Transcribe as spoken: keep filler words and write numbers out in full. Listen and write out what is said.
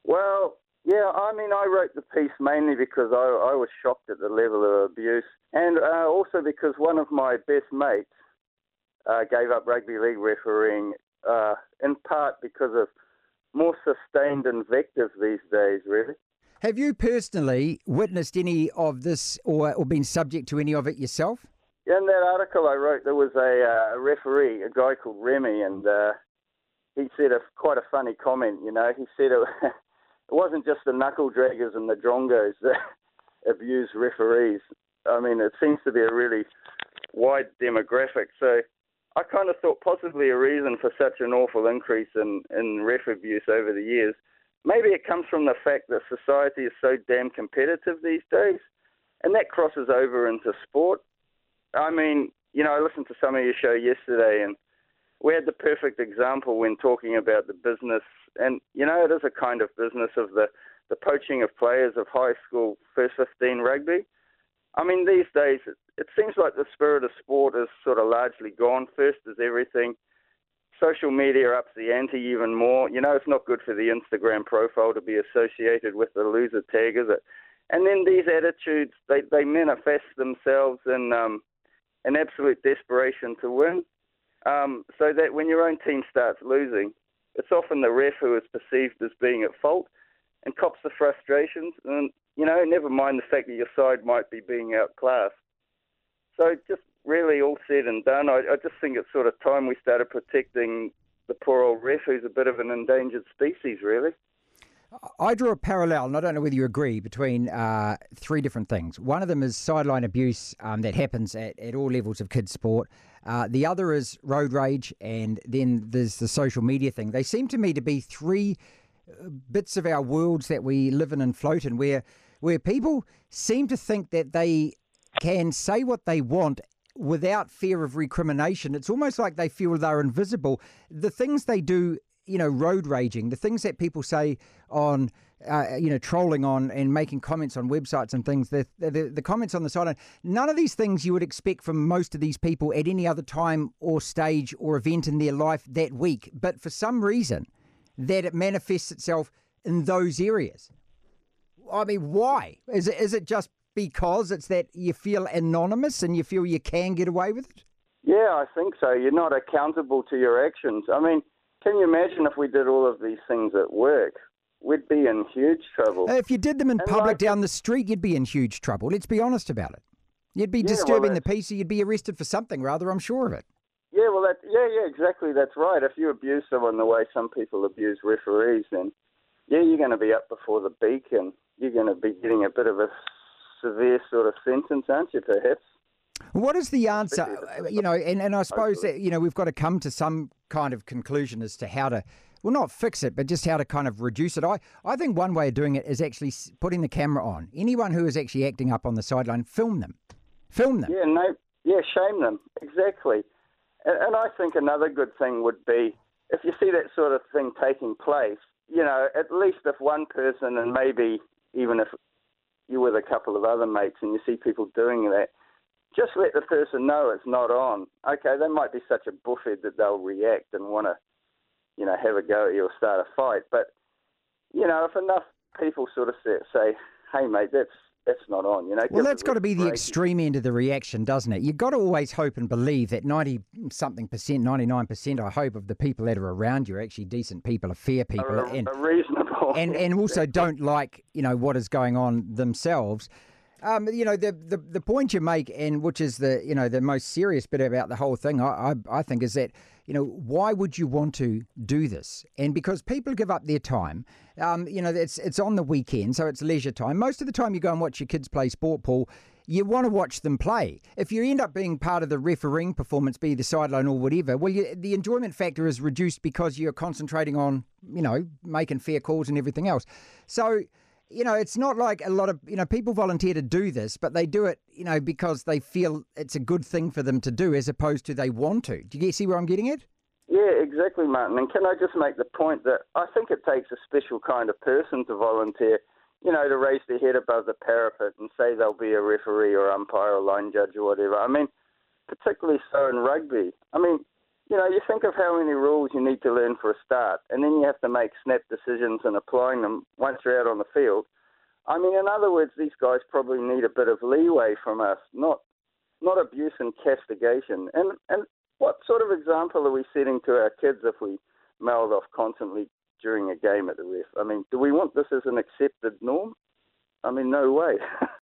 Well, yeah, I mean, I wrote the piece mainly because I, I was shocked at the level of abuse, and uh, also because one of my best mates uh, gave up rugby league refereeing, uh, in part because of more sustained invective these days, really. Have you personally witnessed any of this or, or been subject to any of it yourself? In that article I wrote, there was a, uh, a referee, a guy called Remy, and uh, he said a, quite a funny comment, you know. He said it, it wasn't just the knuckle draggers and the drongos that abuse referees. I mean, it seems to be a really wide demographic. So I kind of thought possibly a reason for such an awful increase in, in ref abuse over the years, maybe it comes from the fact that society is so damn competitive these days, and that crosses over into sport. I mean, you know, I listened to some of your show yesterday, and we had the perfect example when talking about the business, and, you know, it is a kind of business of the, the poaching of players of high school first fifteen rugby. I mean, these days, it, it seems like the spirit of sport is sort of largely gone. First is everything. Social media ups the ante even more. You know, it's not good for the Instagram profile to be associated with the loser tag, is it? And then these attitudes, they, they manifest themselves in um, an absolute desperation to win. Um, so that when your own team starts losing, it's often the ref who is perceived as being at fault and cops the frustrations. And, you know, never mind the fact that your side might be being outclassed. So just really all said and done, I, I just think it's sort of time we started protecting the poor old ref, who's a bit of an endangered species, really. I draw a parallel, and I don't know whether you agree, between uh, three different things. One of them is sideline abuse um, that happens at, at all levels of kids' sport. Uh, the other is road rage, and then there's the social media thing. They seem to me to be three bits of our worlds that we live in and float in, where where people seem to think that they can say what they want without fear of recrimination. It's almost like they feel they're invisible. The things they do, you know, road raging, the things that people say on, uh, you know, trolling on and making comments on websites and things, the, the the comments on the sideline, none of these things you would expect from most of these people at any other time or stage or event in their life that week. But for some reason, that it manifests itself in those areas. I mean, why? Is it, is it just because it's that you feel anonymous and you feel you can get away with it? Yeah, I think so. You're not accountable to your actions. I mean, can you imagine if we did all of these things at work? We'd be in huge trouble. If you did them in and public like, down the street, you'd be in huge trouble. Let's be honest about it. You'd be yeah, disturbing well, the peace, or you'd be arrested for something rather, I'm sure of it. Yeah, well, that, yeah, yeah, exactly. That's right. If you abuse someone the way some people abuse referees, then, yeah, you're going to be up before the beak, and you're going to be getting a bit of a severe sort of sentence, aren't you, perhaps? What is the answer? You know, and, and I suppose that, you know, we've got to come to some kind of conclusion as to how to, well, not fix it, but just how to kind of reduce it. I, I think one way of doing it is actually putting the camera on. Anyone who is actually acting up on the sideline, film them. Film them. Yeah, no, yeah, shame them. Exactly. And, and I think another good thing would be, if you see that sort of thing taking place, you know, at least if one person, and maybe even if you're with a couple of other mates and you see people doing that, just let the person know it's not on. Okay, they might be such a buffhead that they'll react and want to, you know, have a go at you or start a fight. But, you know, if enough people sort of say, say hey, mate, that's that's not on, you know. Well, that's got to be the extreme end of the reaction, doesn't it? You've got to always hope and believe that ninety-something percent, ninety-nine percent, I hope, of the people that are around you are actually decent people, are fair people. Are, and, are reasonable. And, and also don't like, you know, what is going on themselves. Um, you know, the, the the point you make, and which is the, you know, the most serious bit about the whole thing, I, I I think, is that, you know, why would you want to do this? And because people give up their time, um, you know, it's it's on the weekend, so it's leisure time. Most of the time you go and watch your kids play sport, Paul, you want to watch them play. If you end up being part of the refereeing performance, be the sideline or whatever, well, you, the enjoyment factor is reduced because you're concentrating on, you know, making fair calls and everything else. So, you know, it's not like a lot of, you know, people volunteer to do this, but they do it, you know, because they feel it's a good thing for them to do as opposed to they want to. Do you see where I'm getting at? Yeah, exactly, Martin. And can I just make the point that I think it takes a special kind of person to volunteer, you know, to raise their head above the parapet and say they'll be a referee or umpire or line judge or whatever. I mean, particularly so in rugby. I mean, you know, you think of how many rules you need to learn for a start, and then you have to make snap decisions and applying them once you're out on the field. I mean, in other words, these guys probably need a bit of leeway from us, not not abuse and castigation. And and what sort of example are we setting to our kids if we mouth off constantly during a game at the ref? I mean, do we want this as an accepted norm? I mean, no way.